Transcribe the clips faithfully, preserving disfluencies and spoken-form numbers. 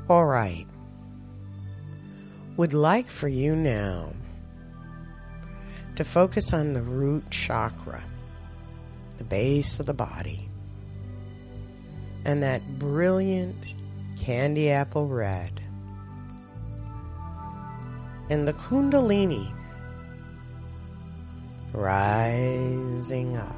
All right. Would like for you now to focus on the root chakra, the base of the body, and that brilliant candy apple red, and the Kundalini rising up.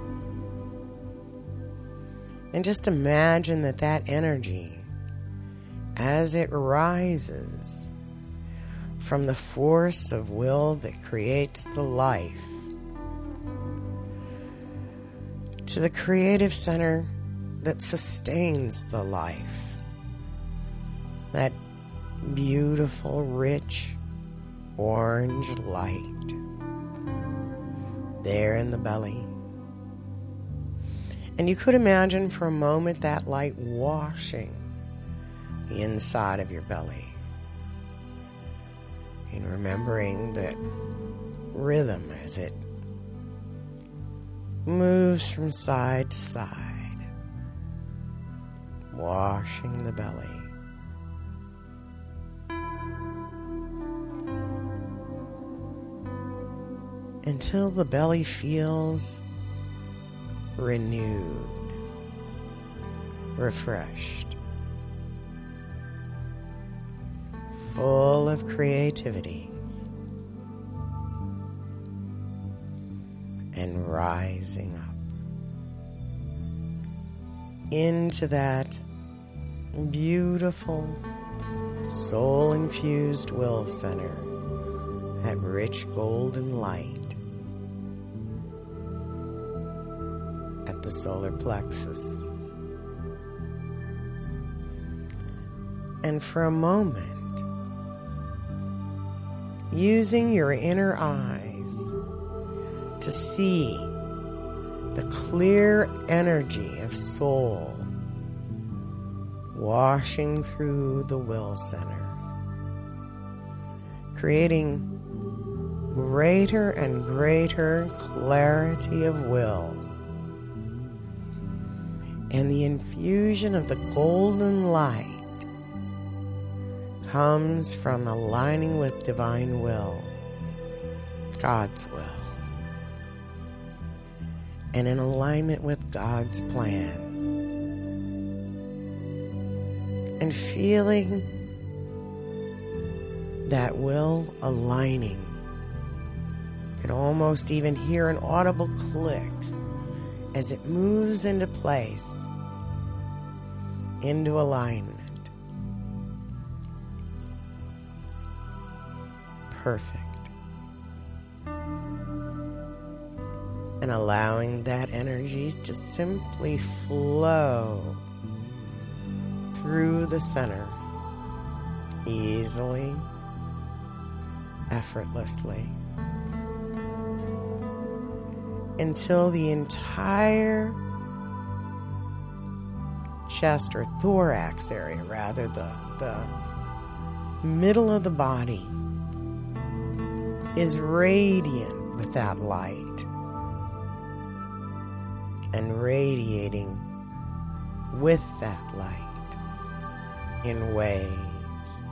And just imagine that that energy, as it rises from the force of will that creates the life, to the creative center that sustains the life, that beautiful, rich, orange light there in the belly. And you could imagine for a moment that light washing the inside of your belly, and remembering that rhythm as it moves from side to side, washing the belly. Until the belly feels renewed, refreshed, full of creativity, and rising up into that beautiful soul-infused will center, that rich golden light at the solar plexus. And for a moment, using your inner eyes to see the clear energy of soul washing through the will center, creating greater and greater clarity of will, and the infusion of the golden light comes from aligning with divine will, God's will, and in alignment with God's plan, and feeling that will aligning. You can almost even hear an audible click as it moves into place, into alignment. Perfect. And allowing that energy to simply flow through the center, easily, effortlessly, until the entire chest or thorax area, rather, the, the middle of the body is radiant with that light and radiating with that light in waves.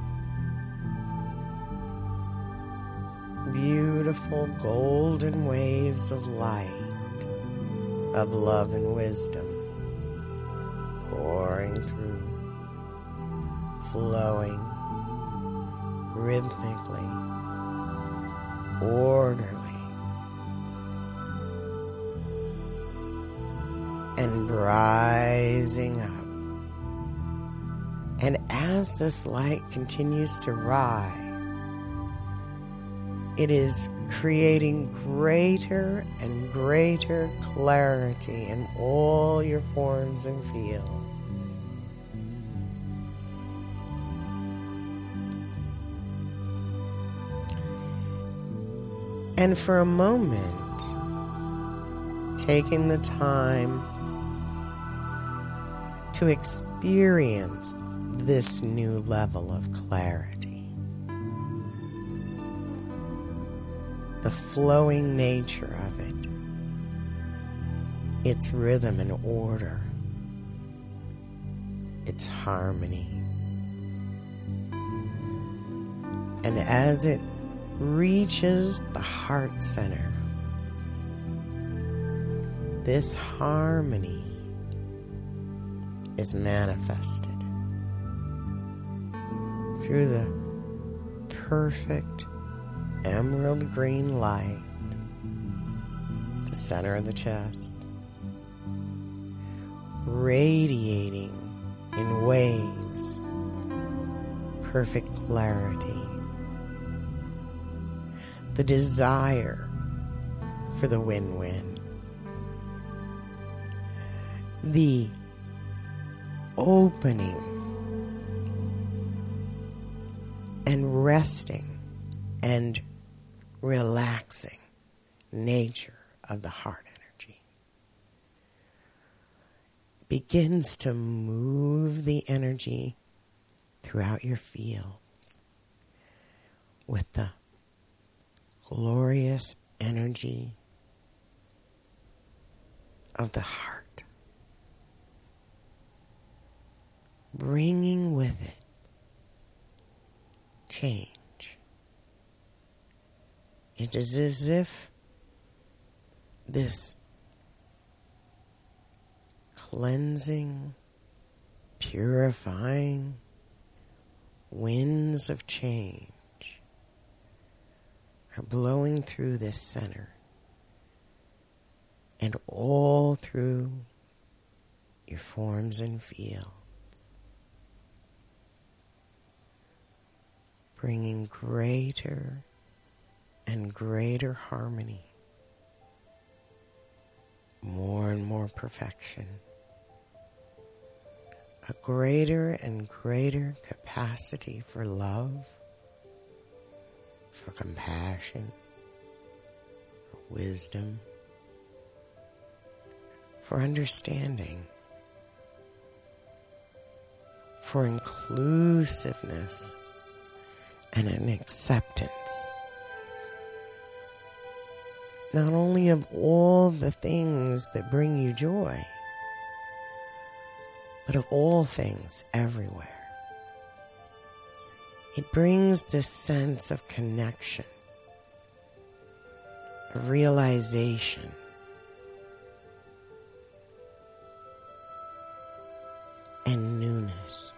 Beautiful golden waves of light, of love and wisdom, pouring through, flowing rhythmically, orderly, and rising up. And as this light continues to rise, it is creating greater and greater clarity in all your forms and fields. And for a moment, taking the time to experience this new level of clarity, the flowing nature of it, its rhythm and order, its harmony, And as it reaches the heart center, this harmony is manifested through the perfect emerald green light, the center of the chest, radiating in waves, perfect clarity, the desire for the win-win, the opening and resting and relaxing nature of the heart energy begins to move the energy throughout your fields with the glorious energy of the heart, bringing with it change. It is as if this cleansing, purifying winds of change are blowing through this center and all through your forms and fields, bringing greater and greater harmony, more and more perfection, a greater and greater capacity for love, for compassion, for wisdom, for understanding, for inclusiveness and an acceptance, not only of all the things that bring you joy, but of all things everywhere. It brings this sense of connection, of realization, and newness.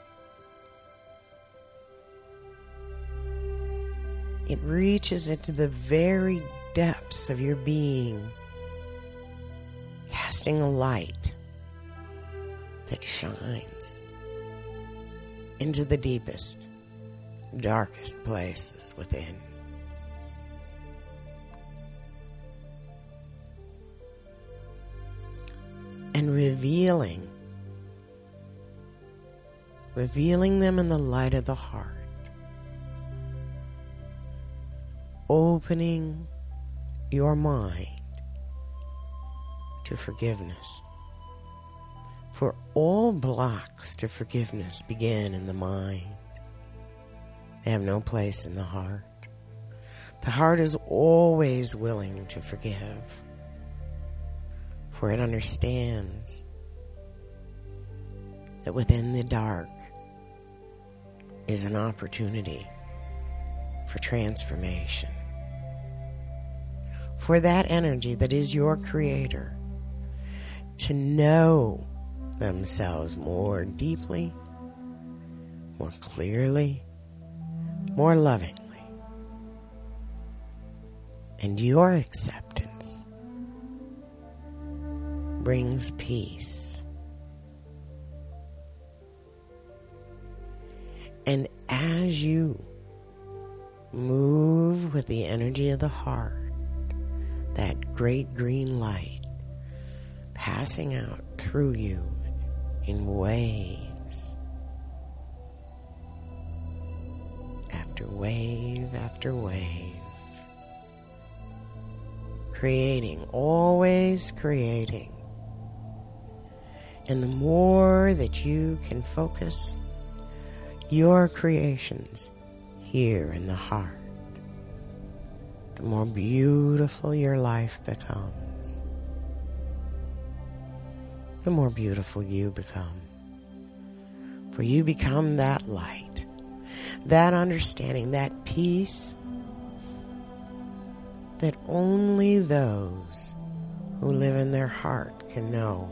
It reaches into the very depths of your being, casting a light that shines into the deepest, darkest places within. And revealing, revealing them in the light of the heart, opening your mind to forgiveness. For all blocks to forgiveness begin in the mind. They have no place in the heart. The heart is always willing to forgive, for it understands that within the dark is an opportunity for transformation. For that energy that is your creator to know themselves more deeply, more clearly, more lovingly. And your acceptance brings peace. And as you move with the energy of the heart, that great green light passing out through you in waves, after wave after wave, creating, always creating. And the more that you can focus your creations here in the heart, the more beautiful your life becomes, the more beautiful you become. For you become that light, that understanding, that peace that only those who live in their heart can know.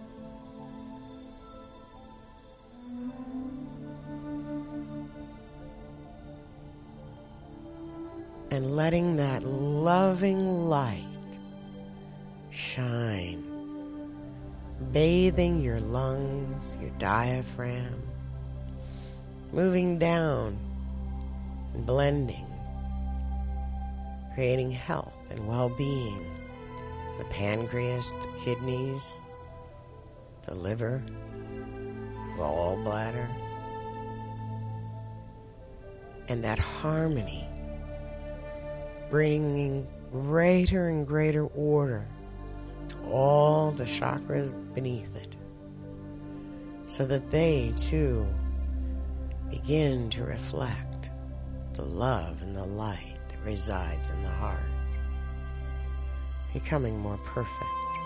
And letting that loving light shine, bathing your lungs, your diaphragm, moving down and blending, creating health and well-being, the pancreas, the kidneys, the liver, gallbladder, and that harmony, bringing greater and greater order to all the chakras beneath it, so that they too begin to reflect the love and the light that resides in the heart, becoming more perfect,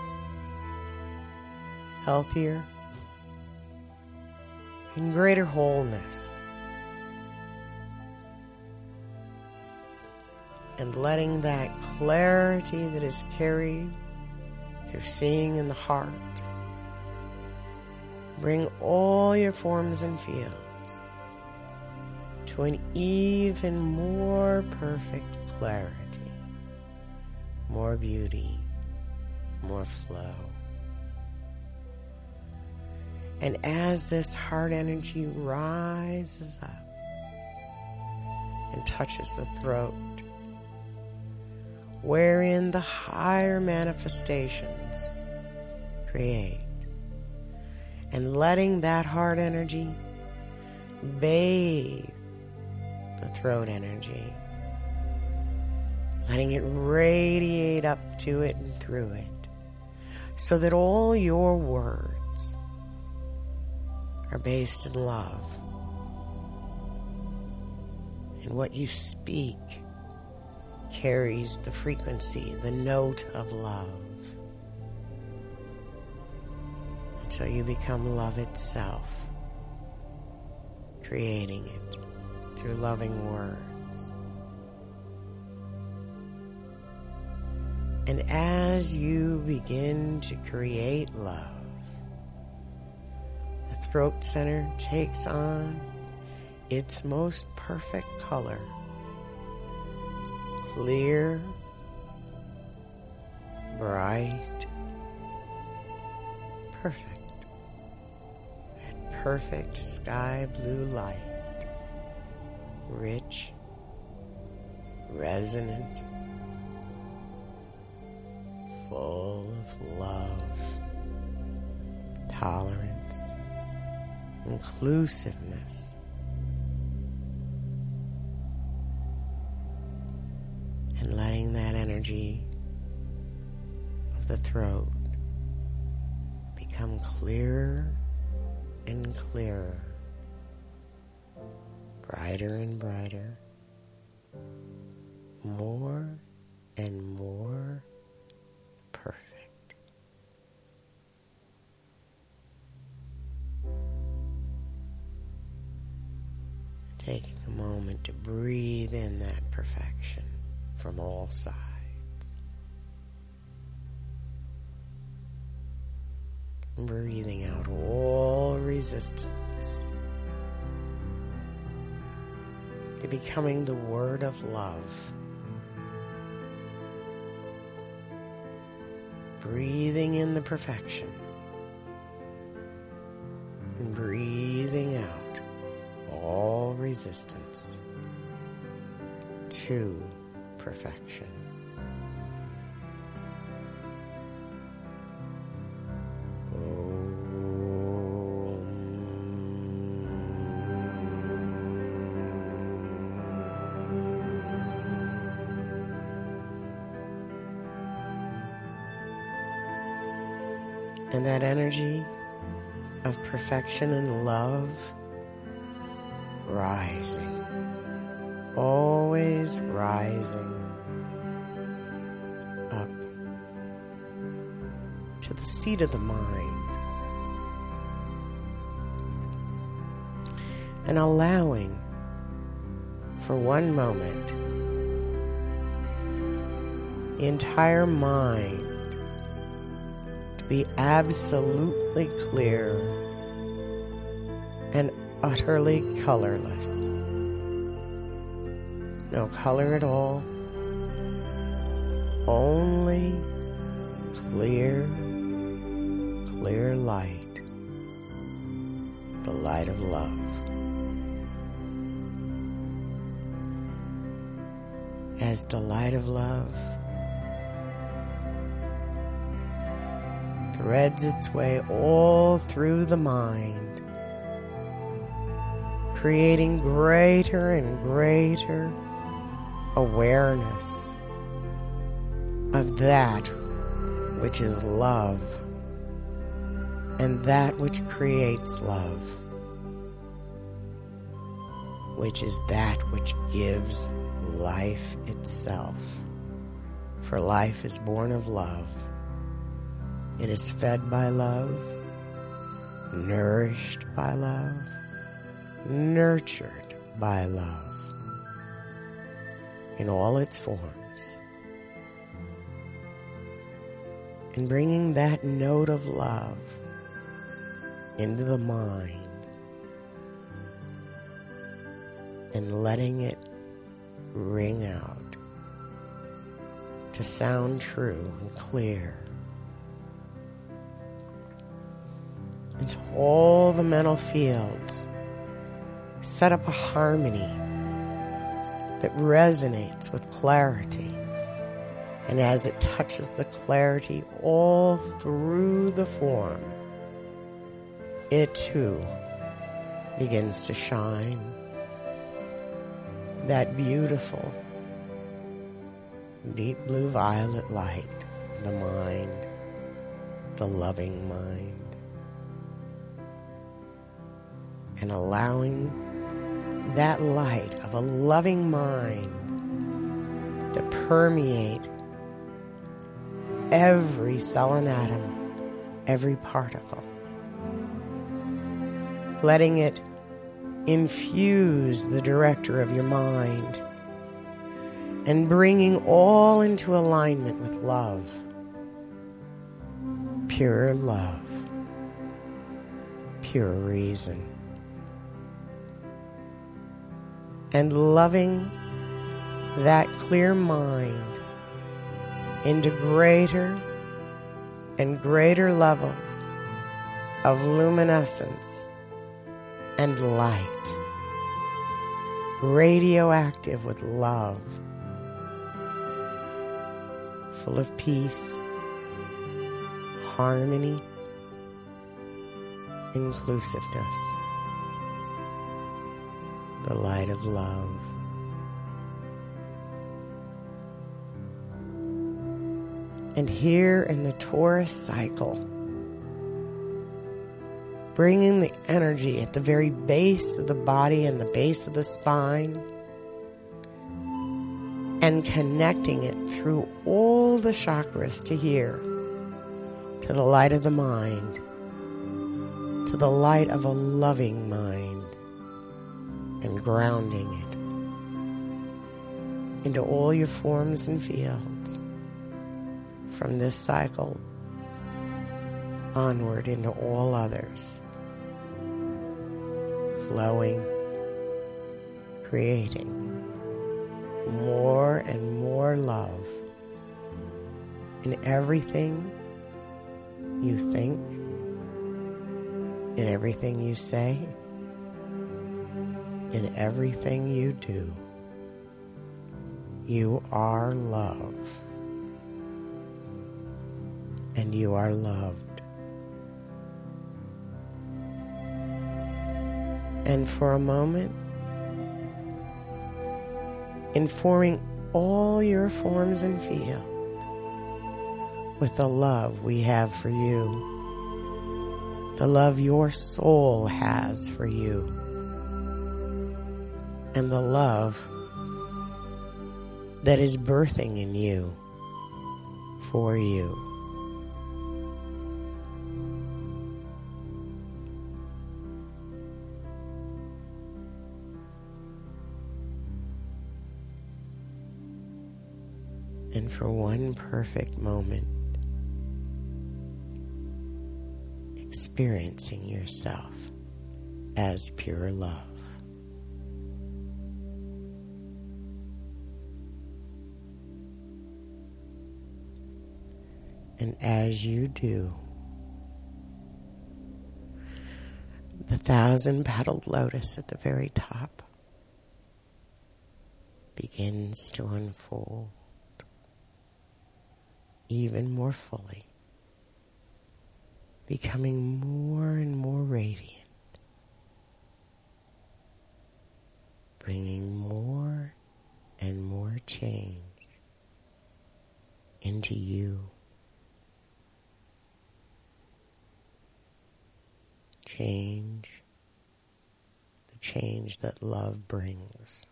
healthier, in greater wholeness, and letting that clarity that is carried through seeing in the heart bring all your forms and fields to an even more perfect clarity, more beauty, more flow. And as this heart energy rises up and touches the throat, wherein the higher manifestations create, and letting that heart energy bathe the throat energy, letting it radiate up to it and through it, so that all your words are based in love, and what you speak carries the frequency, the note of love, until you become love itself, creating it through loving words. And as you begin to create love, the throat center takes on its most perfect color, clear, bright, perfect, that perfect sky blue light, rich, resonant, full of love, tolerance, inclusiveness, and letting that energy of the throat become clearer and clearer, brighter and brighter, more and more perfect. Taking a moment to breathe in that perfection from all sides. Breathing out all resistance to becoming the word of love. Breathing in the perfection and breathing out all resistance to perfection. And that energy of perfection and love rising, always rising up to the seat of the mind, and allowing for one moment the entire mind to be absolutely clear and utterly colorless. No color at all, only clear, clear light, the light of love. As the light of love threads its way all through the mind, creating greater and greater awareness of that which is love and that which creates love, which is that which gives life itself. For life is born of love. It is fed by love, nourished by love, nurtured by love in all its forms. And bringing that note of love into the mind and letting it ring out to sound true and clear into all the mental fields. Set up a harmony that resonates with clarity, and as it touches the clarity all through the form, it too begins to shine that beautiful deep blue violet light, the mind, the loving mind, and allowing that light of a loving mind to permeate every cell and atom, every particle, letting it infuse the director of your mind and bringing all into alignment with love, pure love, pure reason. And loving that clear mind into greater and greater levels of luminescence and light, radioactive with love, full of peace, harmony, inclusiveness. The light of love. And here in the Taurus cycle, bringing the energy at the very base of the body and the base of the spine, and connecting it through all the chakras to here, to the light of the mind, to the light of a loving mind, and grounding it into all your forms and fields from this cycle onward into all others, flowing, creating more and more love in everything you think, in everything you say, in everything you do. You are love, and you are loved. And for a moment, informing all your forms and fields with the love we have for you, the love your soul has for you, and the love that is birthing in you for you. And for one perfect moment, experiencing yourself as pure love. And as you do, the thousand-petaled lotus at the very top begins to unfold even more fully, becoming more and more radiant, bringing more and more change into you. Change, the change that love brings,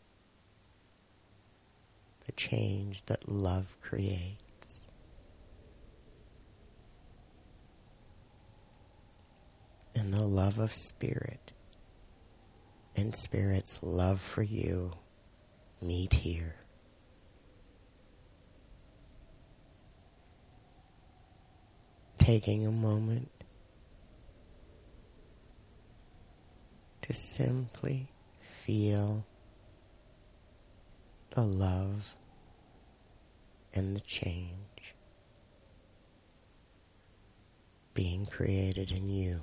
the change that love creates. And the love of Spirit and Spirit's love for you meet here. Taking a moment to simply feel the love and the change being created in you.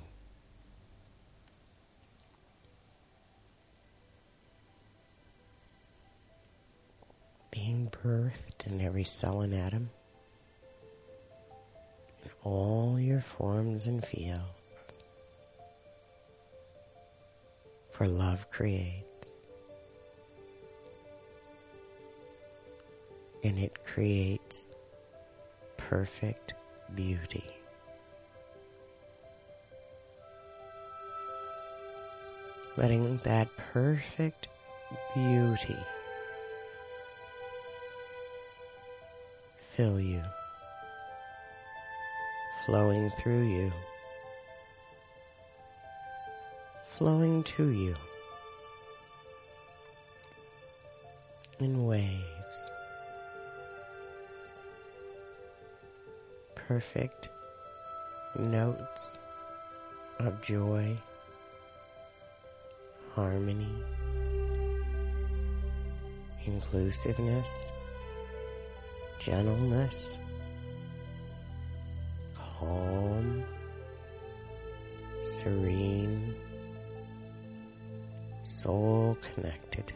Being birthed in every cell and atom, in all your forms and fields. For love creates. And it creates perfect beauty. Letting that perfect beauty fill you, flowing through you, flowing to you in waves. Perfect notes of joy, harmony, inclusiveness, gentleness, calm, serene, soul connected.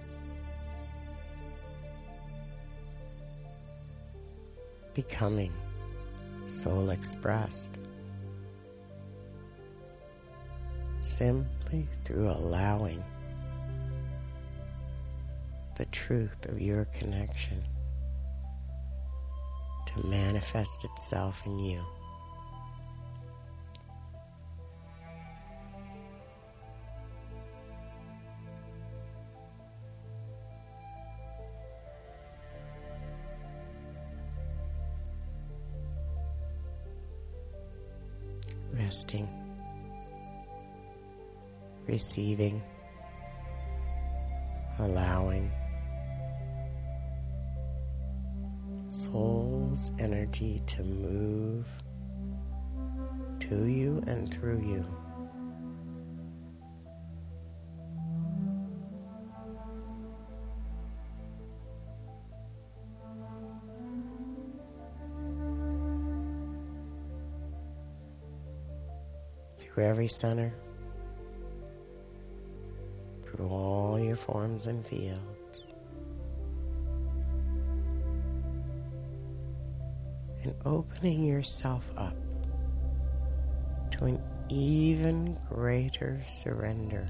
Becoming soul expressed. Simply through allowing the truth of your connection to manifest itself in you. Resting, receiving, allowing soul's energy to move to you and through you. Through every center, through all your forms and fields, and opening yourself up to an even greater surrender.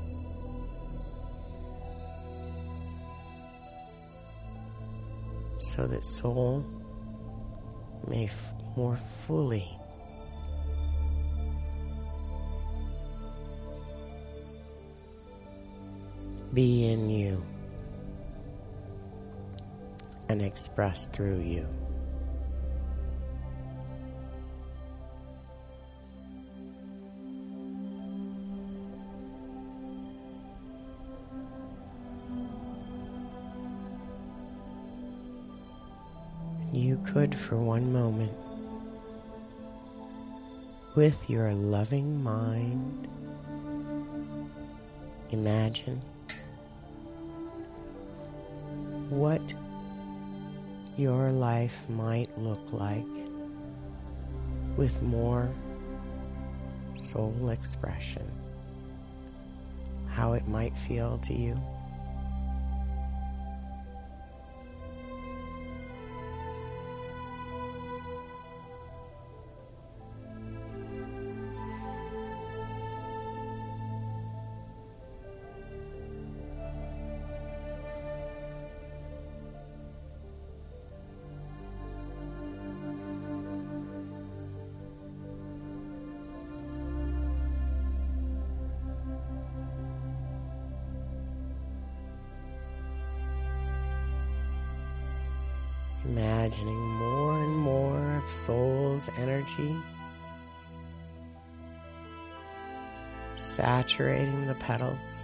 So that soul may f- more fully be in you and express through you. you could for one moment, with your loving mind, imagine what your life might look like with more soul expression, how it might feel to you. Imagining more and more of soul's energy saturating the petals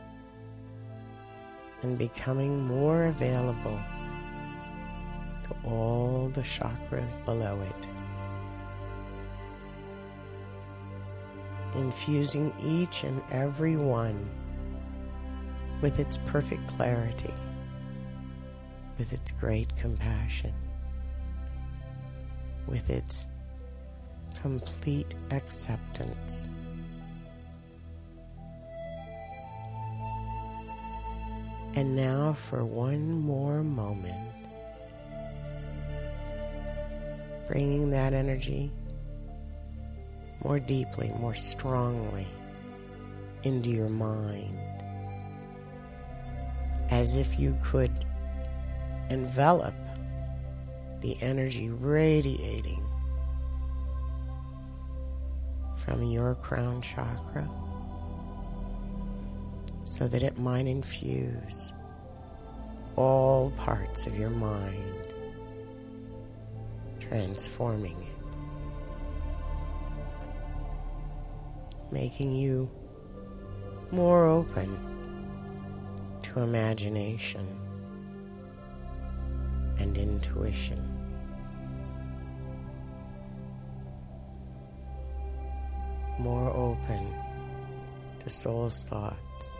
and becoming more available to all the chakras below it, infusing each and every one with its perfect clarity, with its great compassion, with its complete acceptance. And now for one more moment, bringing that energy more deeply, more strongly into your mind, as if you could envelop the energy radiating from your crown chakra so that it might infuse all parts of your mind, transforming it, making you more open to imagination and intuition. More open to soul's thoughts,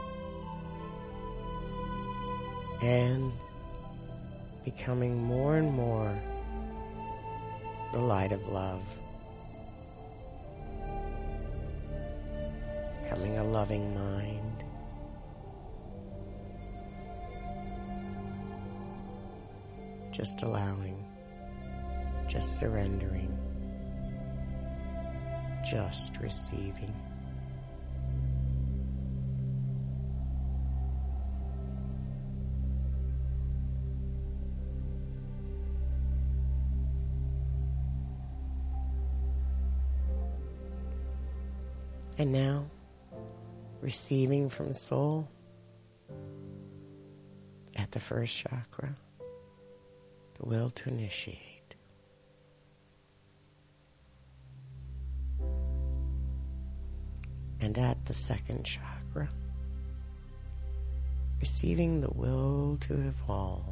and becoming more and more the light of love, becoming a loving mind, just allowing, just surrendering, just receiving. And now, receiving from soul at the first chakra, the will to initiate. And at the second chakra, receiving the will to evolve.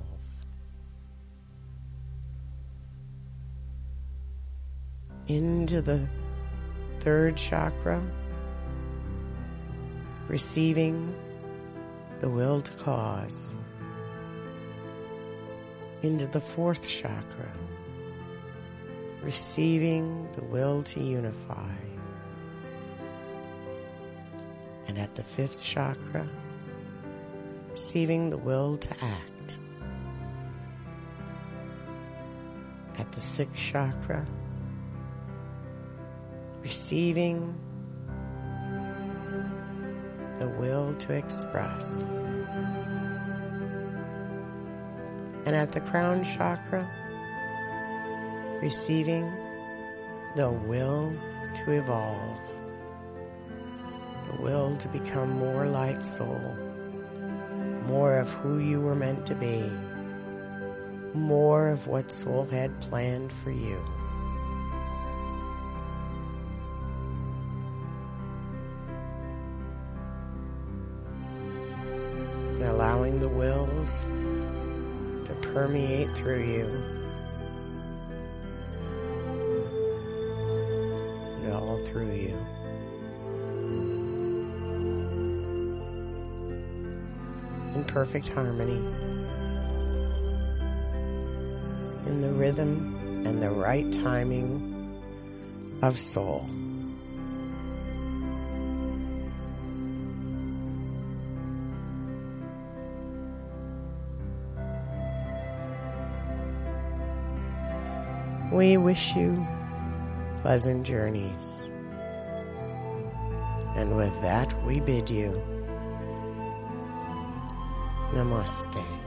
Into the third chakra, receiving the will to cause. Into the fourth chakra, receiving the will to unify. And at the fifth chakra, receiving the will to act. At the sixth chakra, receiving the will to express. And at the crown chakra, receiving the will to evolve, the will to become more like soul, more of who you were meant to be, more of what soul had planned for you. Allowing the wills to permeate through you through you. In perfect harmony, in the rhythm and the right timing of soul. We wish you pleasant journeys. And with that, we bid you Namaste.